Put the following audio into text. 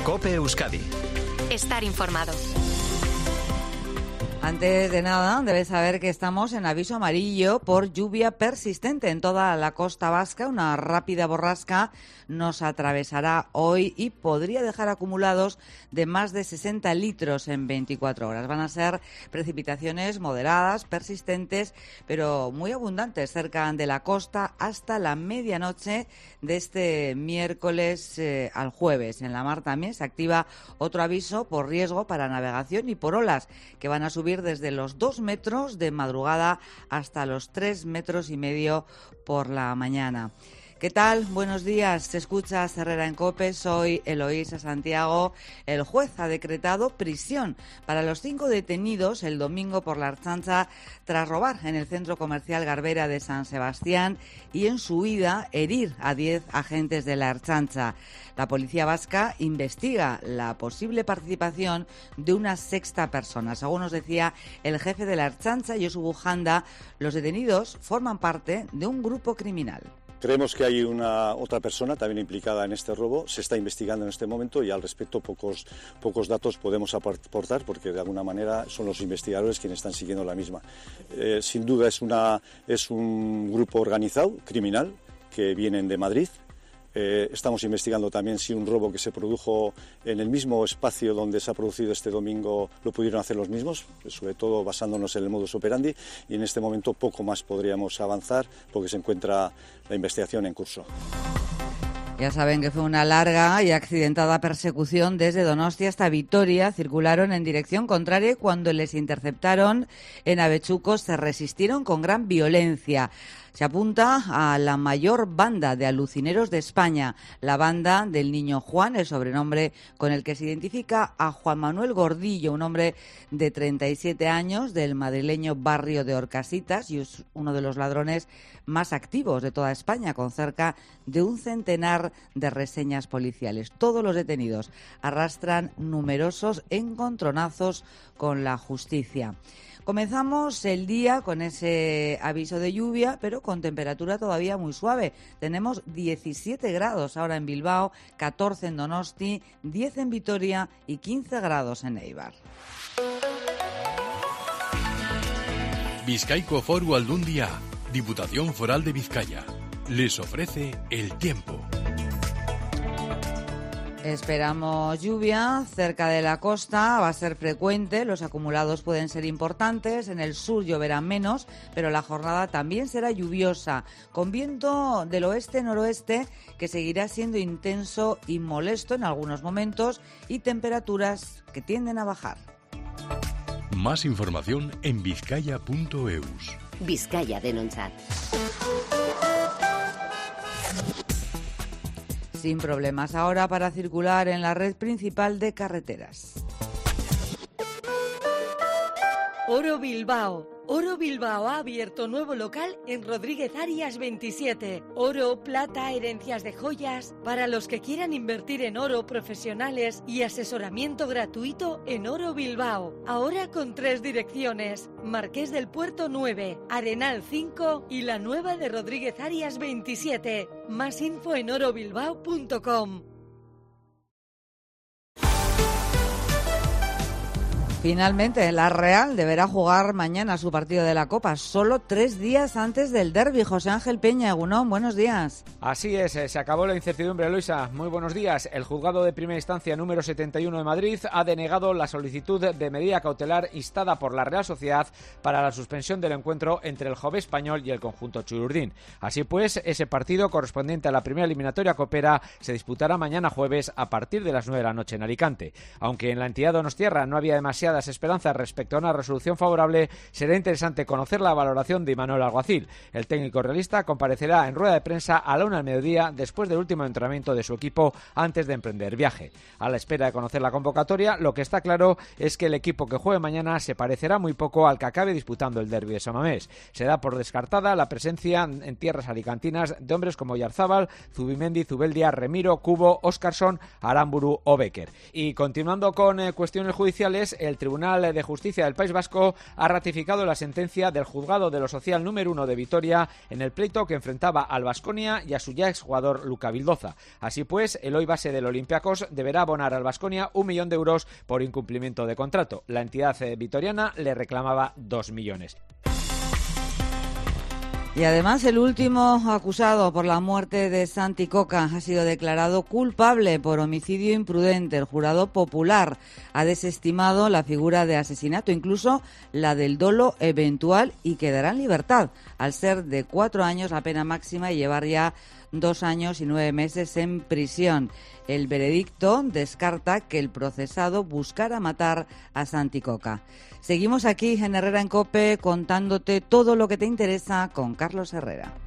COPE Euskadi. Estar informado. Antes de nada, debes saber que estamos en aviso amarillo por lluvia persistente en toda la costa vasca. Una rápida borrasca nos atravesará hoy y podría dejar acumulados de más de 60 litros en 24 horas. Van a ser precipitaciones moderadas, persistentes, pero muy abundantes cerca de la costa hasta la medianoche de este miércoles al jueves. En la mar también se activa otro aviso por riesgo para navegación y por olas que van a subir desde los 2 metros de madrugada hasta los 3,5 metros por la mañana. ¿Qué tal? Buenos días. Te escuchas Herrera en COPE. Soy Eloísa Santiago. El juez ha decretado prisión para los 5 detenidos el domingo por la Ertzaintza tras robar en el centro comercial Garbera de San Sebastián y en su huida herir a 10 agentes de la Ertzaintza. La policía vasca investiga la posible participación de una sexta persona. Según nos decía el jefe de la Ertzaintza, Josu Bujanda, los detenidos forman parte de un grupo criminal. Creemos que hay otra persona también implicada en este robo, se está investigando en este momento y al respecto pocos datos podemos aportar porque de alguna manera son los investigadores quienes están siguiendo la misma. Sin duda es un grupo organizado, criminal, que vienen de Madrid. Estamos investigando también si un robo que se produjo en el mismo espacio donde se ha producido este domingo lo pudieron hacer los mismos, sobre todo basándonos en el modus operandi, y en este momento poco más podríamos avanzar porque se encuentra la investigación en curso. Ya saben que fue una larga y accidentada persecución desde Donostia hasta Vitoria. Circularon en dirección contraria y cuando les interceptaron en Avechuco se resistieron con gran violencia. Se apunta a la mayor banda de alucineros de España, la banda del Niño Juan, el sobrenombre con el que se identifica a Juan Manuel Gordillo, un hombre de 37 años del madrileño barrio de Orcasitas y es uno de los ladrones más activos de toda España, con cerca de 100 de reseñas policiales. Todos los detenidos arrastran numerosos encontronazos con la justicia. Comenzamos el día con ese aviso de lluvia, pero con temperatura todavía muy suave. Tenemos 17 grados ahora en Bilbao, 14 en Donosti, 10 en Vitoria y 15 grados en Eibar. Bizkaiko Foru Aldundia, Diputación Foral de Vizcaya, les ofrece el tiempo. Esperamos lluvia cerca de la costa, va a ser frecuente, los acumulados pueden ser importantes, en el sur lloverá menos, pero la jornada también será lluviosa, con viento del oeste-noroeste que seguirá siendo intenso y molesto en algunos momentos y temperaturas que tienden a bajar. Más información en bizkaia.eus. Vizcaya denontzat. Sin problemas ahora para circular en la red principal de carreteras. Oro Bilbao. Oro Bilbao ha abierto nuevo local en Rodríguez Arias 27. Oro, plata, herencias de joyas. Para los que quieran invertir en oro, profesionales y asesoramiento gratuito en Oro Bilbao. Ahora con 3 direcciones. Marqués del Puerto 9, Arenal 5 y la nueva de Rodríguez Arias 27. Más info en orobilbao.com. Finalmente, la Real deberá jugar mañana su partido de la Copa, solo 3 días antes del derbi. José Ángel Peña, Egunon, buenos días. Así es, se acabó la incertidumbre, Luisa. Muy buenos días. El juzgado de primera instancia número 71 de Madrid ha denegado la solicitud de medida cautelar instada por la Real Sociedad para la suspensión del encuentro entre el Jove Español y el conjunto Chururdín. Así pues, ese partido correspondiente a la primera eliminatoria copera se disputará mañana jueves a partir de las 9 de la noche en Alicante. Aunque en la entidad donostiarra no había demasiadas esperanzas respecto a una resolución favorable, será interesante conocer la valoración de Imanol Alguacil. El técnico realista comparecerá en rueda de prensa a la 1 del mediodía después del último entrenamiento de su equipo antes de emprender viaje. A la espera de conocer la convocatoria, lo que está claro es que el equipo que juegue mañana se parecerá muy poco al que acabe disputando el derbi de San Mamés. Se da por descartada la presencia en tierras alicantinas de hombres como Yarzábal, Zubimendi, Zubeldia, Remiro, Cubo, Óscarson, Aramburu o Becker. Y continuando con cuestiones judiciales, el el Tribunal de Justicia del País Vasco ha ratificado la sentencia del Juzgado de lo Social número 1 de Vitoria en el pleito que enfrentaba al Baskonia y a su ya exjugador Luca Vildoza. Así pues, el hoy base del Olympiacos deberá abonar al Baskonia 1 millón de euros por incumplimiento de contrato. La entidad vitoriana le reclamaba 2 millones. Y además el último acusado por la muerte de Santi Coca ha sido declarado culpable por homicidio imprudente. El jurado popular ha desestimado la figura de asesinato, incluso la del dolo eventual, y quedará en libertad, al ser de 4 años la pena máxima y llevar ya 2 años y 9 meses en prisión. El veredicto descarta que el procesado buscara matar a Santi Coca. Seguimos aquí en Herrera en COPE contándote todo lo que te interesa con Carlos Herrera.